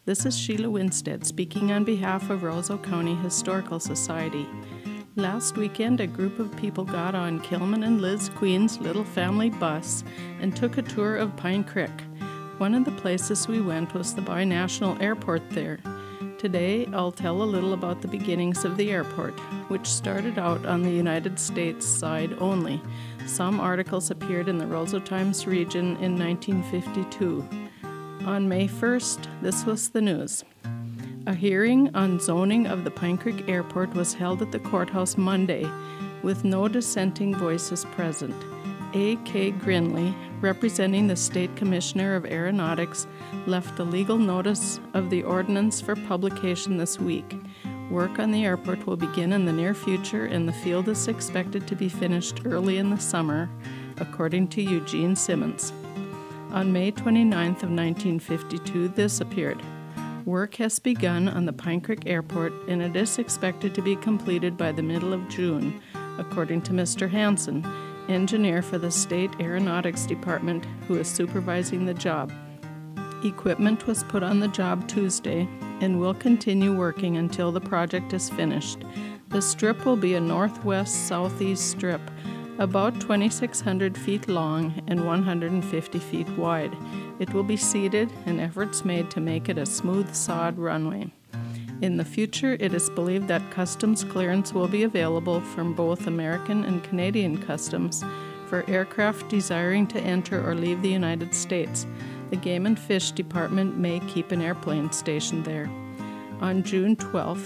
This is Sheila Winstead speaking on behalf of Roseau County Historical Society. Last weekend, a group of people got on Kilman and Liz Queen's little family bus and took a tour of Pine Creek. One of the places we went was the Binational Airport there. Today, I'll tell a little about the beginnings of the airport, which started out on the United States side only. Some articles appeared in the Roseau Times Region in 1952. On May 1st, this was the news. A hearing on zoning of the Pine Creek Airport was held at the courthouse Monday, with no dissenting voices present. A.K. Grinley, representing the State Commissioner of Aeronautics, left a legal notice of the ordinance for publication this week. Work on the airport will begin in the near future, and the field is expected to be finished early in the summer, according to Eugene Simmons. On May 29th of 1952, this appeared. Work has begun on the Pine Creek Airport, and it is expected to be completed by the middle of June, according to Mr. Hansen, engineer for the State Aeronautics Department, who is supervising the job. Equipment was put on the job Tuesday and will continue working until the project is finished. The strip will be a northwest-southeast strip, about 2,600 feet long and 150 feet wide. It will be seeded and efforts made to make it a smooth sod runway. In the future, it is believed that customs clearance will be available from both American and Canadian customs for aircraft desiring to enter or leave the United States. The Game and Fish Department may keep an airplane stationed there. On June 12,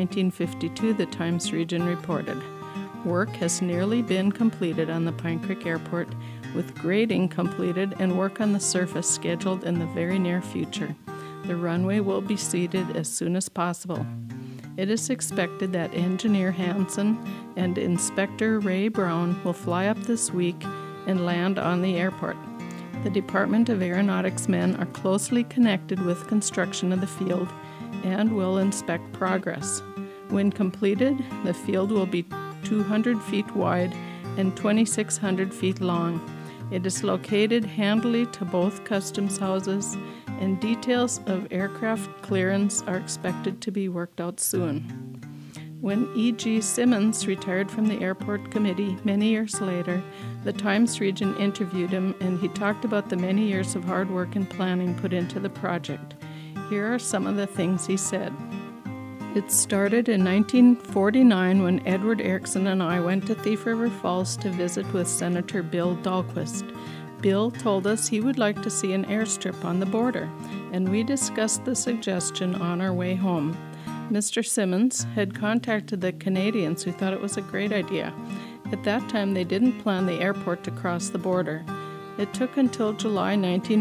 1952, the Times Region reported, work has nearly been completed on the Pine Creek Airport, with grading completed and work on the surface scheduled in the very near future. The runway will be seeded as soon as possible. It is expected that Engineer Hansen and Inspector Ray Brown will fly up this week and land on the airport. The Department of Aeronautics men are closely connected with construction of the field and will inspect progress. When completed, the field will be 200 feet wide and 2,600 feet long. It is located handily to both customs houses, and details of aircraft clearance are expected to be worked out soon. When E.G. Simmons retired from the airport committee many years later, the Times Region interviewed him, and he talked about the many years of hard work and planning put into the project. Here are some of the things he said. It started in 1949 when Edward Erickson and I went to Thief River Falls to visit with Senator Bill Dahlquist. Bill told us he would like to see an airstrip on the border, and we discussed the suggestion on our way home. Mr. Simmons had contacted the Canadians, who thought it was a great idea. At that time, they didn't plan the airport to cross the border. It took until July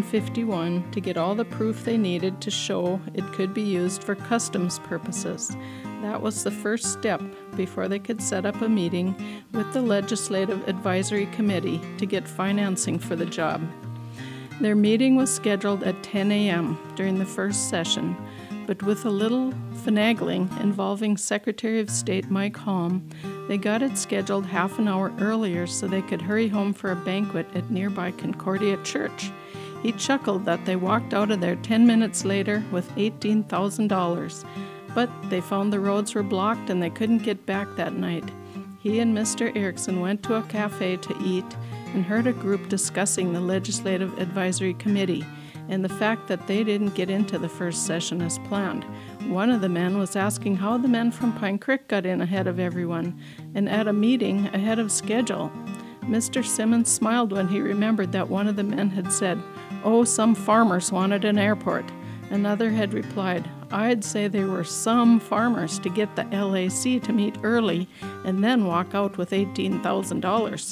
1951 to get all the proof they needed to show it could be used for customs purposes. That was the first step before they could set up a meeting with the Legislative Advisory Committee to get financing for the job. Their meeting was scheduled at 10 a.m. during the first session, but with a little finagling involving Secretary of State Mike Halm, they got it scheduled half an hour earlier so they could hurry home for a banquet at nearby Concordia Church. He chuckled that they walked out of there 10 minutes later with $18,000. But they found the roads were blocked and they couldn't get back that night. He and Mr. Erickson went to a cafe to eat and heard a group discussing the Legislative Advisory Committee and the fact that they didn't get into the first session as planned. One of the men was asking how the men from Pine Creek got in ahead of everyone and at a meeting ahead of schedule. Mr. Simmons smiled when he remembered that one of the men had said, "Oh, some farmers wanted an airport." Another had replied, "I'd say there were some farmers to get the LAC to meet early and then walk out with $18,000.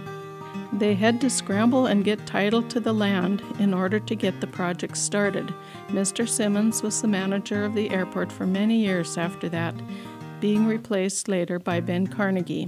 They had to scramble and get title to the land in order to get the project started. Mr. Simmons was the manager of the airport for many years after that, being replaced later by Ben Carnegie.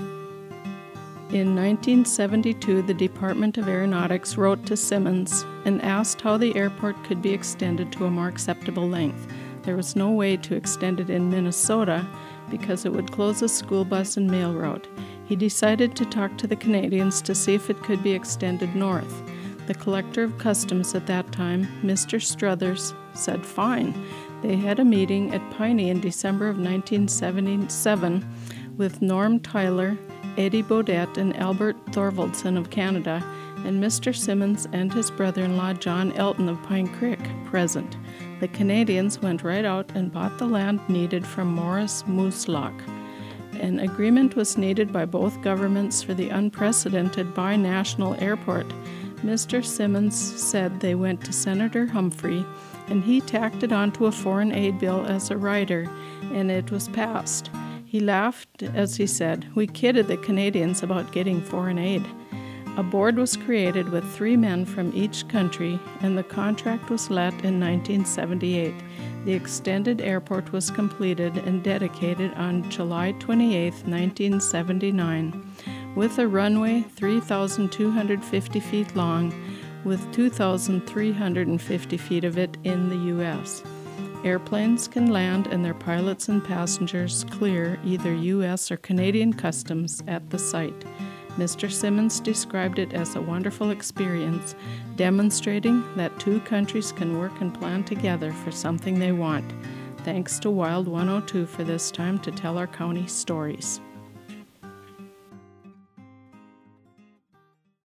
In 1972, the Department of Aeronautics wrote to Simmons and asked how the airport could be extended to a more acceptable length. There was no way to extend it in Minnesota because it would close a school bus and mail route. He decided to talk to the Canadians to see if it could be extended north. The Collector of Customs at that time, Mr. Struthers, said fine. They had a meeting at Piney in December of 1977 with Norm Tyler, Eddie Baudet, and Albert Thorvaldson of Canada, and Mr. Simmons and his brother-in-law John Elton of Pine Creek present. The Canadians went right out and bought the land needed from Morris Mooselock. An agreement was needed by both governments for the unprecedented binational airport. Mr. Simmons said they went to Senator Humphrey, and he tacked it onto a foreign aid bill as a rider, and it was passed. He laughed as he said, "We kidded the Canadians about getting foreign aid." A board was created with 3 men from each country, and the contract was let in 1978. The extended airport was completed and dedicated on July 28, 1979, with a runway 3,250 feet long, with 2,350 feet of it in the U.S. Airplanes can land and their pilots and passengers clear either U.S. or Canadian customs at the site. Mr. Simmons described it as a wonderful experience, demonstrating that 2 countries can work and plan together for something they want. Thanks to Wild 102 for this time to tell our county stories.